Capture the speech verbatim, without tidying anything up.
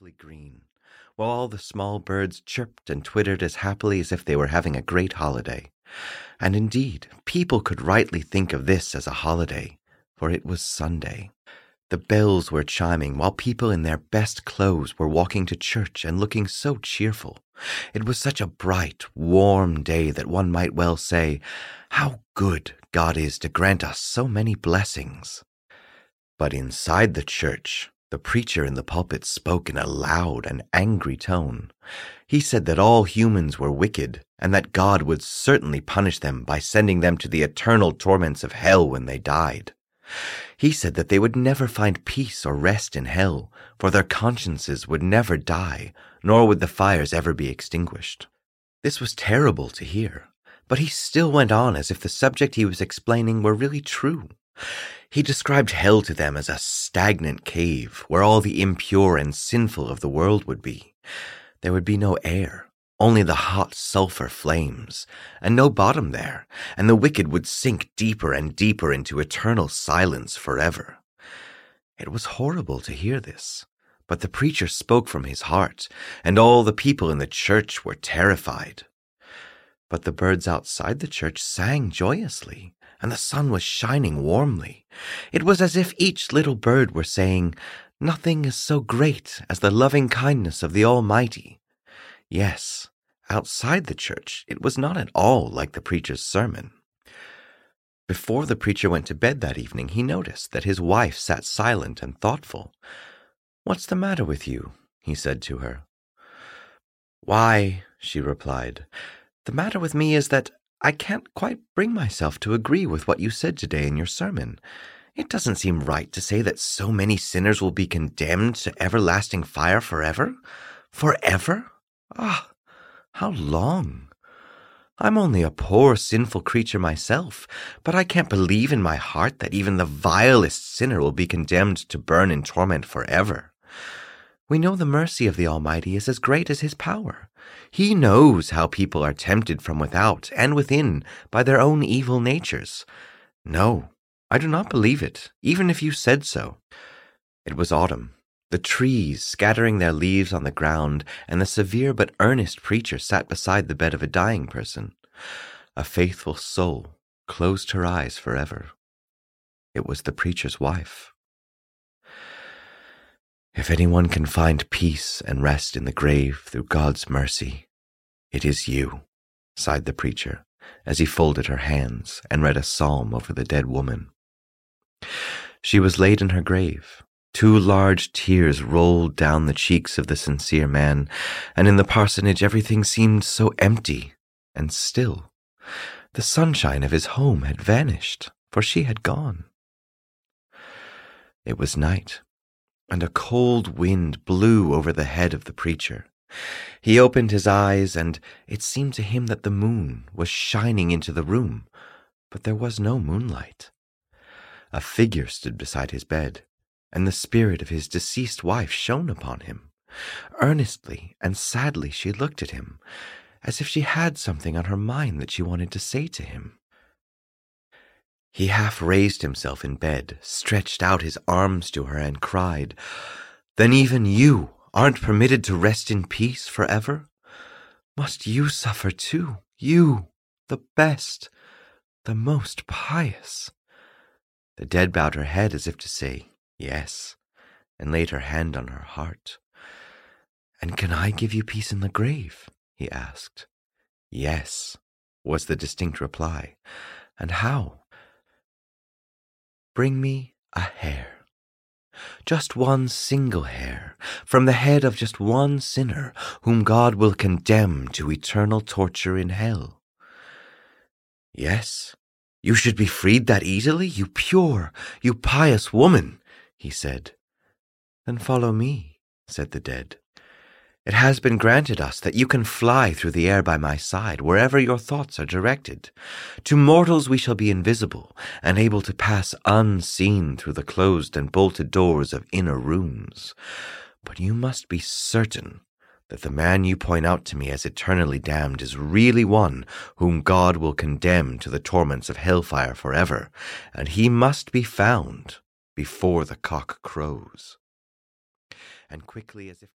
perfectly green, while all the small birds chirped and twittered as happily as if they were having a great holiday. And indeed, people could rightly think of this as a holiday, for it was Sunday. The bells were chiming while people in their best clothes were walking to church and looking so cheerful. It was such a bright, warm day that one might well say, "How good God is to grant us so many blessings." But inside the church, the preacher in the pulpit spoke in a loud and angry tone. He said that all humans were wicked, and that God would certainly punish them by sending them to the eternal torments of hell when they died. He said that they would never find peace or rest in hell, for their consciences would never die, nor would the fires ever be extinguished. This was terrible to hear, but he still went on as if the subject he was explaining were really true. He described hell to them as a stagnant cave where all the impure and sinful of the world would be. There would be no air, only the hot sulfur flames, and no bottom there, and the wicked would sink deeper and deeper into eternal silence forever. It was horrible to hear this, but the preacher spoke from his heart, and all the people in the church were terrified. But the birds outside the church sang joyously, and the sun was shining warmly. It was as if each little bird were saying, "Nothing is so great as the loving kindness of the Almighty." Yes, outside the church, it was not at all like the preacher's sermon. Before the preacher went to bed that evening, he noticed that his wife sat silent and thoughtful. "What's the matter with you?" he said to her. "Why," she replied, "the matter with me is that I can't quite bring myself to agree with what you said today in your sermon. It doesn't seem right to say that so many sinners will be condemned to everlasting fire forever. Forever? Ah, how long? I'm only a poor sinful creature myself, but I can't believe in my heart that even the vilest sinner will be condemned to burn in torment forever. We know the mercy of the Almighty is as great as his power. He knows how people are tempted from without and within by their own evil natures. No, I do not believe it, even if you said so." It was autumn, the trees scattering their leaves on the ground, and the severe but earnest preacher sat beside the bed of a dying person. A faithful soul closed her eyes forever. It was the preacher's wife. "If anyone can find peace and rest in the grave through God's mercy, it is you," sighed the preacher, as he folded her hands and read a psalm over the dead woman. She was laid in her grave. Two large tears rolled down the cheeks of the sincere man, and in the parsonage everything seemed so empty and still. The sunshine of his home had vanished, for she had gone. It was night, and a cold wind blew over the head of the preacher. He opened his eyes, and it seemed to him that the moon was shining into the room, but there was no moonlight. A figure stood beside his bed, and the spirit of his deceased wife shone upon him. Earnestly and sadly she looked at him, as if she had something on her mind that she wanted to say to him. He half raised himself in bed, stretched out his arms to her, and cried, "Then even you aren't permitted to rest in peace forever? Must you suffer too, you, the best, the most pious?" The dead bowed her head as if to say, "Yes," and laid her hand on her heart. "And can I give you peace in the grave?" he asked. "Yes," was the distinct reply. "And how?" "Bring me a hair, just one single hair, from the head of just one sinner whom God will condemn to eternal torture in hell." "Yes, you should be freed that easily, you pure, you pious woman," he said. "Then follow me," said the dead. "It has been granted us that you can fly through the air by my side wherever your thoughts are directed. To mortals we shall be invisible and able to pass unseen through the closed and bolted doors of inner rooms. But you must be certain that the man you point out to me as eternally damned is really one whom God will condemn to the torments of hellfire forever, and he must be found before the cock crows." And quickly, as if